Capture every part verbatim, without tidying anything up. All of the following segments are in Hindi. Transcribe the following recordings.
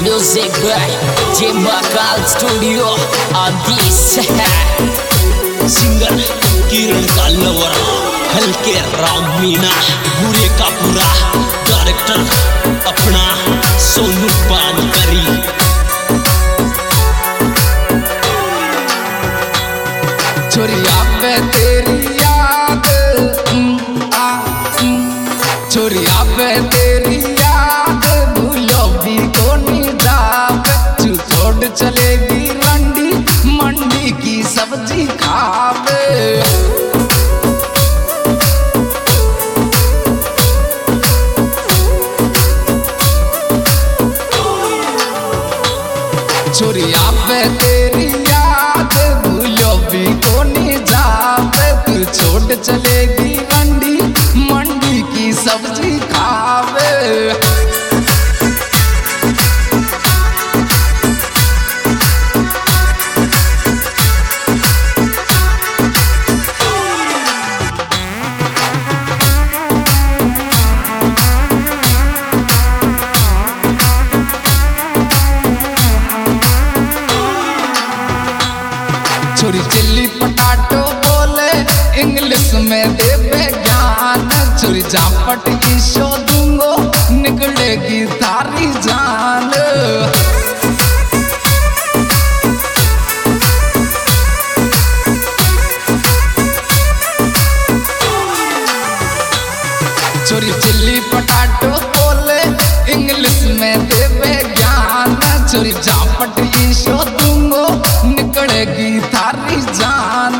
Music by J Bakal Studio on this singer Kiran का लवर हल्के राम मीना बुरे का पूरा डायरेक्टर अपना सोनू बानकरी। छोरिया पे तेरी याद आ छोरिया पे तेरी याद भूलो भी को नहीं जावे तू छोड़ चलेगी रंडी मंडी की सब्जी खावे। छोरिया पे तेरी याद भूलो भी को नहीं जावे तू छोड़ चलेगी रंडी मंडी की सब्जी खावे। छोरी चिल्ली पटाटो बोले इंग्लिश में देवे ज्ञान छोरी जापट की शो दूंगो निकलेगी तारी जान। छोरी चिल्ली पटाटो बोले इंग्लिश में देवे ज्ञान छोरी जापट की शो दूंगो निकलेगी थारी जान।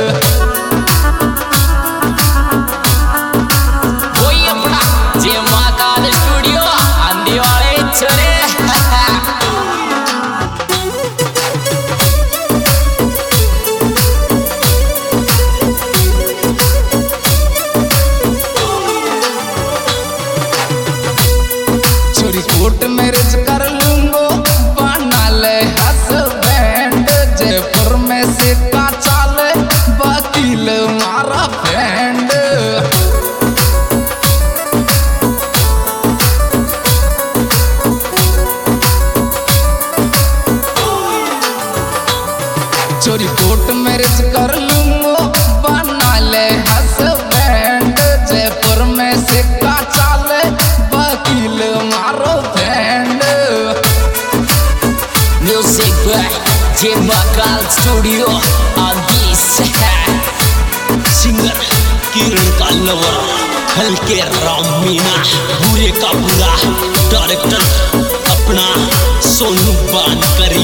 वही अपना J Bakal Studio आंधी वाले छोरे। छोरी कोर्ट मैरिज कर लूंगो बना ले हस्बैंड जयपुर में से का चाले वकील मारा फ्रेंड। छोरी कोर्ट मैरिज कर लूंगो बना ले हस्बैंड जयपुर में से का चाले वकील मारो friend. Music by J Bakal Studio on this singer Kiran का लवर हल्के राम मीना बुरे का पूरा डायरेक्टर अपना सोनू बानकरी।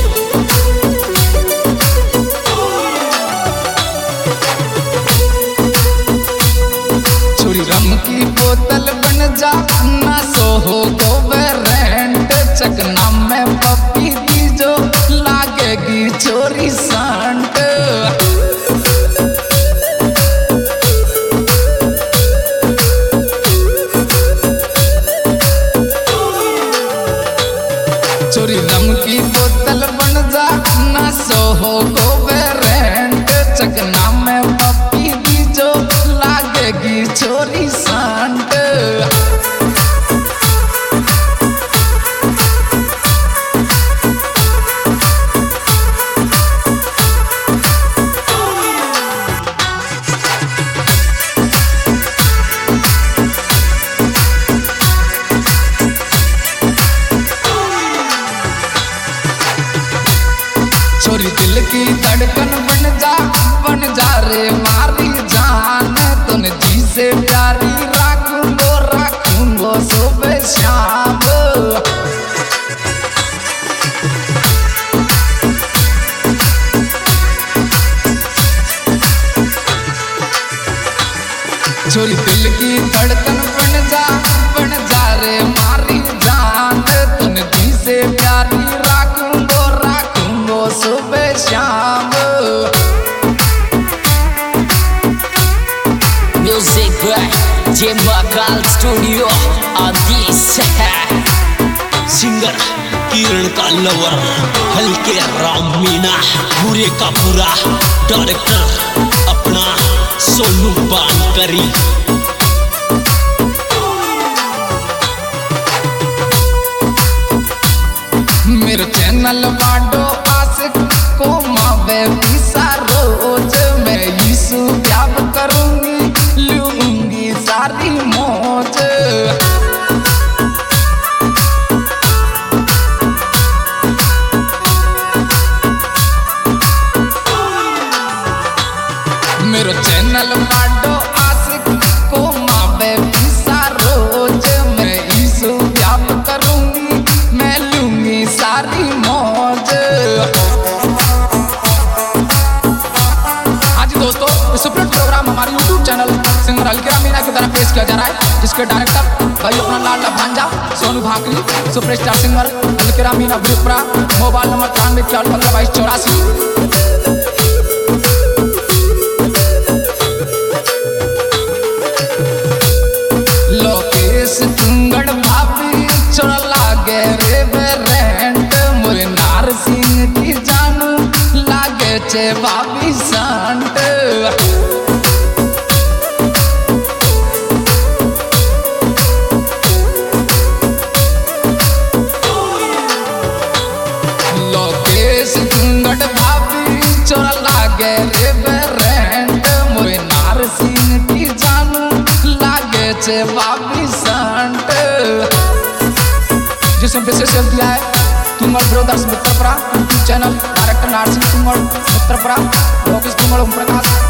छोरी रम की बोतल बन जा ना सो हो गो रेंट चकना में पप्पी दी जो लागेगी चोरी संट। छोरी रम की बोतल बन जा ना सो हो गो रेंट चकना में पप्पी दी जो लागेगी चोरी संट। छोरी दिल की धड़कन बन जा बन जा रे मारी जान तुम जी से प्यारी राखूंगो राखूंगो सुबह शाम। छोरी दिल की धड़कन बन जा बन जा रे मारी जान तुम जी से प्यारी राखूंगो राखूंगो सुबह शाम। Music by J Bakal Studio on this singer Kiran का लवर हल्के राम मीना बुरे का पूरा डायरेक्टर अपना सोनू बानकरी। चैनल बाडो आशिक को मावे पिसा रोज मैं यीशु प्यार करूंगी लूंगी सारी मौज। मेरो चैनल बाडो आशिक को मावे पिसा रोज मैं यीशु प्यार करूंगी मैं लूंगी सारी मौज। हाँ जी दोस्तों, सुपर प्रोग्राम हमारे YouTube channel singer Halke Meena की तरफ पेश किया जा रहा है, जिसके डायरेक्टर भाई अपना लाडला भांजा सोनू भाकरी, superstar singer Halke Meena ब्रिपुरा। Mobile number तिरानवे इक्यावन पंद्रह बाईस चौरासी। लोकेश तुंगड़ भाभी छोड़ा लागे रे बेरेंट मोरे नार सिंह की जानू लागे चे भाभी संट। लोकेश तुंगड़ भाभी छोड़ा लागे रे बेरेंट मोरे नार सिंह की जानू लागे चे भाभी संट। जिसमें विशेष सहयोग दिया है Tungad brothers Mitrapura YouTube channel, director Narsingh Tungad Mitrapura, Lokesh Tungad Om प्रकाश।